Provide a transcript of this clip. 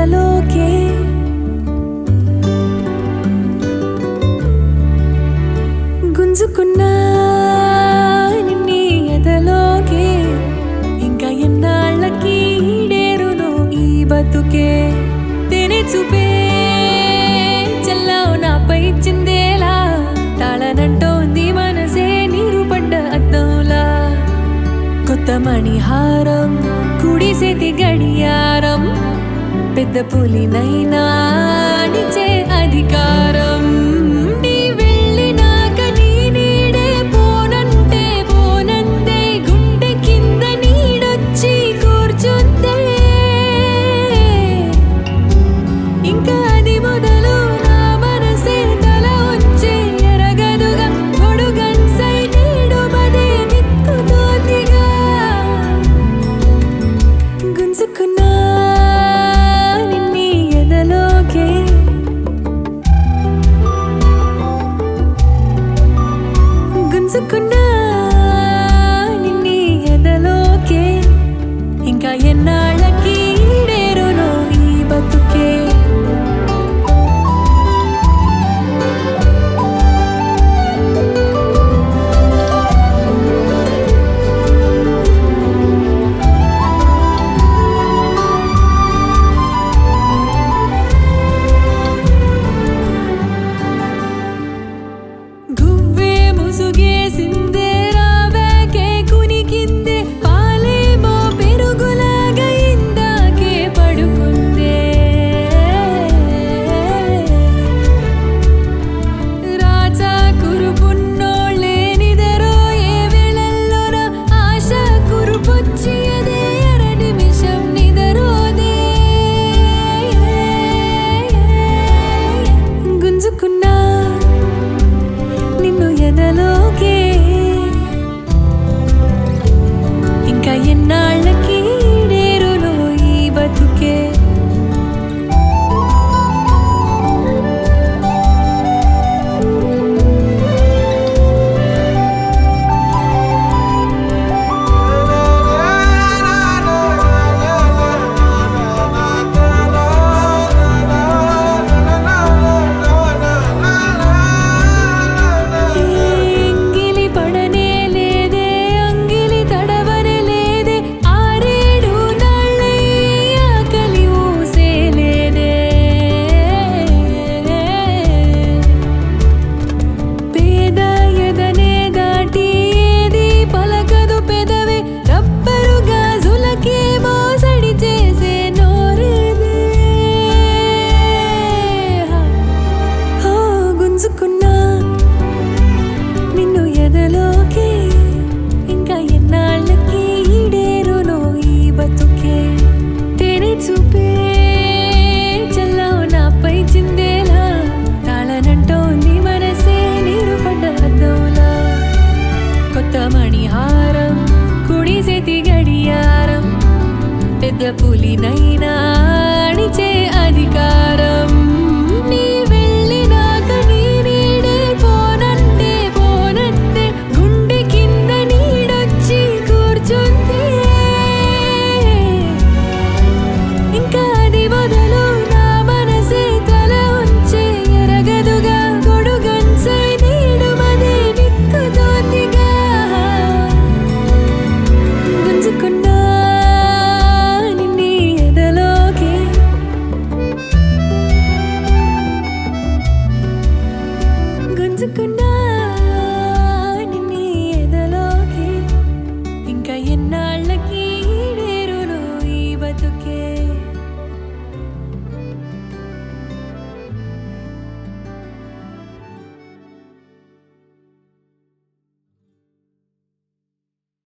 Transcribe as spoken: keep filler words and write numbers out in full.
ఎదలోకే గుంజుకున్నా నిన్ని ఎదలోకే ఇంకా ఎన్నాళ్ళకి ఈడేరును ఈ బతుకే తేనె చూపే చల్లావు నాపై చిందేలా తాళనంటోంది మనసే నీరు పడ్డ అద్దంలా కొత్త మణిహారం కుడి చేతి గడియారం పెద్ద పులినైనా నిచే అధికారం నీ వెళ్ళినాక నీ నీడే పోనంటే పోనందే గుండె కింద నీడొచ్చి కూర్చుందే ఇంకా అది మొదలు నా మనసే తల వచ్చే ఎరగదుగా గొడుగన్సై నీడు మదే నిక్కుతోందిగా గుంజుకున్నా నిన్ని ఎదలోకే గుంజుకున్నా నిన్ని ఎదలోకే ఇంకా ఎన్నాళ్ళకి ఈడేరును ఈ బతుకే గువ్వే ముసుగేసిందే రావేకే కునికిందే పాలేమో పెరుగులాగా ఇందాకే పడుకుందే రాజా కురుపున్నోళ్ళే నిదరో ఏ వేళల్లోన ఆశ కురుపొచ్చి అదే అర నిమిషం నిదరోదే గుంజుకున్నా నిన్ను ఎదలోకే ఇంకా ఎన్నాళ్ళకి ఈడేరును ఈ బతుకే ఎంగిలి పడనే లేదే అంగిలి తడవనే లేదే ఆరేడు నాళ్ళై ఆకలి ఊసే లేదే పేద ఎదనే దాటి ఏది పలకదు పెదవే రబ్బరు గాజులకే మోసడి చేసే నోరేదే హో గుంజుకున్నా నిన్ను ఎదలోకే ఇంకా ఎన్నాళ్ళకి ఈడేరును ఈ బతుకే తేనె చూపే చల్లావు నాపై చిందేలా తాళనంటోంది మనసే నీరు పడ్డ అద్దంలా కొత్త మణిహారం కుడి చేతి గడియారం పెద్ద పులినైనా